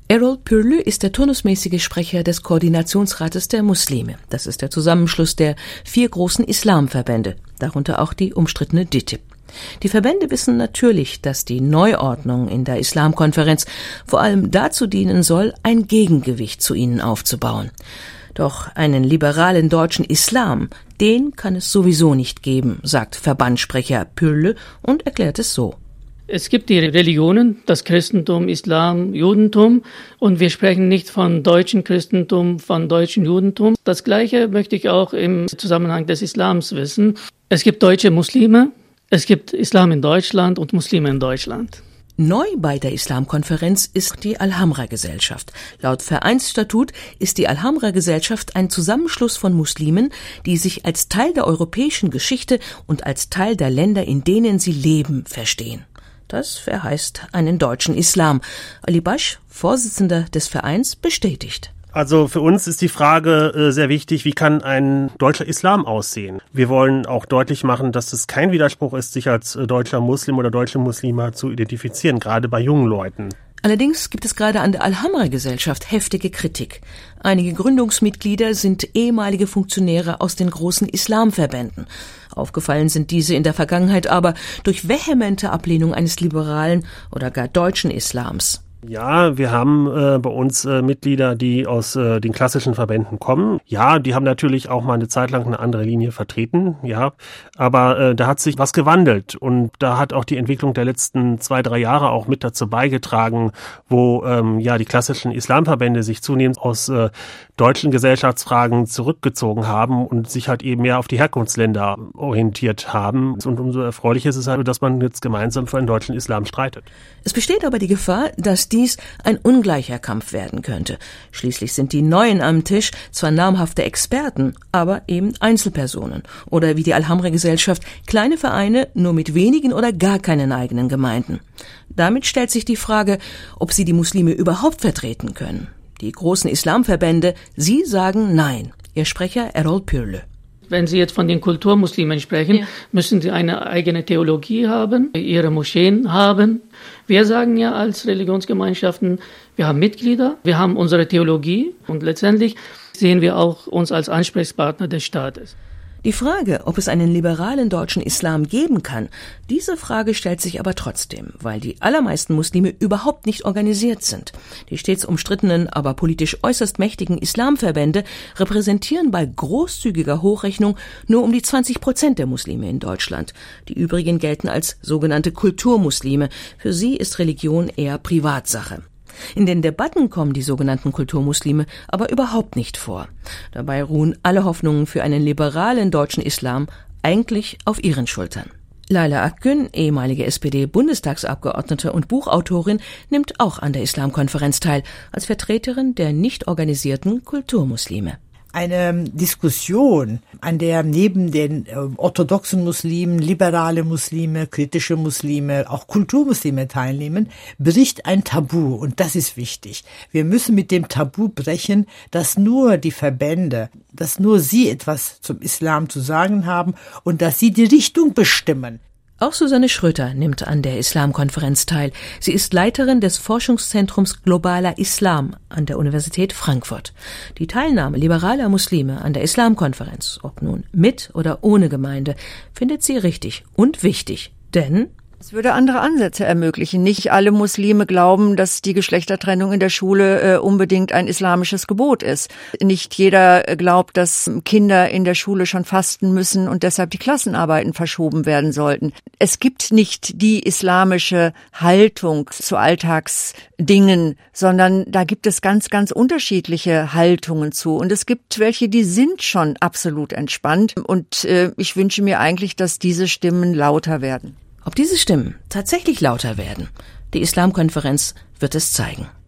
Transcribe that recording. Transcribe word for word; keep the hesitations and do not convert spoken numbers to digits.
Errol Pürlü ist der turnusmäßige Sprecher des Koordinationsrates der Muslime. Das ist der Zusammenschluss der vier großen Islamverbände, darunter auch die umstrittene D I T I B. Die Verbände wissen natürlich, dass die Neuordnung in der Islamkonferenz vor allem dazu dienen soll, ein Gegengewicht zu ihnen aufzubauen. Doch einen liberalen deutschen Islam, den kann es sowieso nicht geben, sagt Verbandssprecher Pürlü und erklärt es so. Es gibt die Religionen, das Christentum, Islam, Judentum, und wir sprechen nicht von deutschem Christentum, von deutschem Judentum. Das Gleiche möchte ich auch im Zusammenhang des Islams wissen. Es gibt deutsche Muslime, es gibt Islam in Deutschland und Muslime in Deutschland. Neu bei der Islamkonferenz ist die Al-Hamra-Gesellschaft. Laut Vereinsstatut ist die Al-Hamra-Gesellschaft ein Zusammenschluss von Muslimen, die sich als Teil der europäischen Geschichte und als Teil der Länder, in denen sie leben, verstehen. Das verheißt einen deutschen Islam. Ali Basch, Vorsitzender des Vereins, bestätigt. Also für uns ist die Frage äh, sehr wichtig, wie kann ein deutscher Islam aussehen? Wir wollen auch deutlich machen, dass es kein Widerspruch ist, sich als äh, deutscher Muslim oder deutsche Muslima zu identifizieren, gerade bei jungen Leuten. Allerdings gibt es gerade an der Al-Hamra-Gesellschaft heftige Kritik. Einige Gründungsmitglieder sind ehemalige Funktionäre aus den großen Islamverbänden. Aufgefallen sind diese in der Vergangenheit aber durch vehemente Ablehnung eines liberalen oder gar deutschen Islams. Ja, wir haben äh, bei uns äh, Mitglieder, die aus äh, den klassischen Verbänden kommen. Ja, die haben natürlich auch mal eine Zeit lang eine andere Linie vertreten, ja. Aber äh, da hat sich was gewandelt und da hat auch die Entwicklung der letzten zwei, drei Jahre auch mit dazu beigetragen, wo ähm, ja die klassischen Islamverbände sich zunehmend aus äh, deutschen Gesellschaftsfragen zurückgezogen haben und sich halt eben mehr auf die Herkunftsländer orientiert haben. Und umso erfreulicher ist es halt, dass man jetzt gemeinsam für einen deutschen Islam streitet. Es besteht aber die Gefahr, dass dies ein ungleicher Kampf werden könnte. Schließlich sind die Neuen am Tisch zwar namhafte Experten, aber eben Einzelpersonen. Oder wie die Al-Hamra-Gesellschaft, kleine Vereine nur mit wenigen oder gar keinen eigenen Gemeinden. Damit stellt sich die Frage, ob sie die Muslime überhaupt vertreten können. Die großen Islamverbände, sie sagen nein. Ihr Sprecher Errol Pürlü. Wenn Sie jetzt von den Kulturmuslimen sprechen, ja. müssen Sie eine eigene Theologie haben, ihre Moscheen haben. Wir sagen ja als Religionsgemeinschaften, wir haben Mitglieder, wir haben unsere Theologie und letztendlich sehen wir auch uns als Ansprechpartner des Staates. Die Frage, ob es einen liberalen deutschen Islam geben kann, diese Frage stellt sich aber trotzdem, weil die allermeisten Muslime überhaupt nicht organisiert sind. Die stets umstrittenen, aber politisch äußerst mächtigen Islamverbände repräsentieren bei großzügiger Hochrechnung nur um die zwanzig Prozent der Muslime in Deutschland. Die übrigen gelten als sogenannte Kulturmuslime. Für sie ist Religion eher Privatsache. In den Debatten kommen die sogenannten Kulturmuslime aber überhaupt nicht vor. Dabei ruhen alle Hoffnungen für einen liberalen deutschen Islam eigentlich auf ihren Schultern. Laila Akgün, ehemalige S P D-Bundestagsabgeordnete und Buchautorin, nimmt auch an der Islamkonferenz teil, als Vertreterin der nicht organisierten Kulturmuslime. Eine Diskussion, an der neben den äh, orthodoxen Muslimen, liberale Muslime, kritische Muslime, auch Kulturmuslime teilnehmen, bricht ein Tabu und das ist wichtig. Wir müssen mit dem Tabu brechen, dass nur die Verbände, dass nur sie etwas zum Islam zu sagen haben und dass sie die Richtung bestimmen. Auch Susanne Schröter nimmt an der Islamkonferenz teil. Sie ist Leiterin des Forschungszentrums Globaler Islam an der Universität Frankfurt. Die Teilnahme liberaler Muslime an der Islamkonferenz, ob nun mit oder ohne Gemeinde, findet sie richtig und wichtig. Denn es würde andere Ansätze ermöglichen. Nicht alle Muslime glauben, dass die Geschlechtertrennung in der Schule äh, unbedingt ein islamisches Gebot ist. Nicht jeder glaubt, dass Kinder in der Schule schon fasten müssen und deshalb die Klassenarbeiten verschoben werden sollten. Es gibt nicht die islamische Haltung zu Alltagsdingen, sondern da gibt es ganz, ganz unterschiedliche Haltungen zu. Und es gibt welche, die sind schon absolut entspannt. Und äh, ich wünsche mir eigentlich, dass diese Stimmen lauter werden. Ob diese Stimmen tatsächlich lauter werden, die Islamkonferenz wird es zeigen.